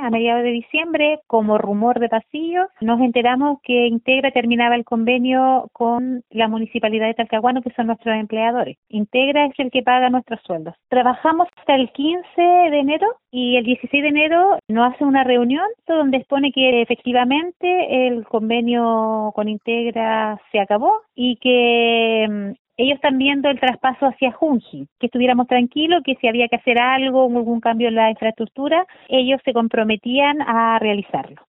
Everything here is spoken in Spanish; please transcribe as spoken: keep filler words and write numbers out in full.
a mediados de diciembre, como rumor de pasillo, nos enteramos que Integra terminaba el convenio con la Municipalidad de Talcahuano, que son nuestros empleadores. Integra es el que paga nuestros sueldos. Trabajamos hasta el quince de enero y el dieciséis de enero nos hace una reunión donde expone que efectivamente el convenio con Integra se acabó y que mm, ellos están viendo el traspaso hacia Junji, que estuviéramos tranquilos, que si había que hacer algo, algún cambio en la infraestructura, ellos se comprometían a realizarlo.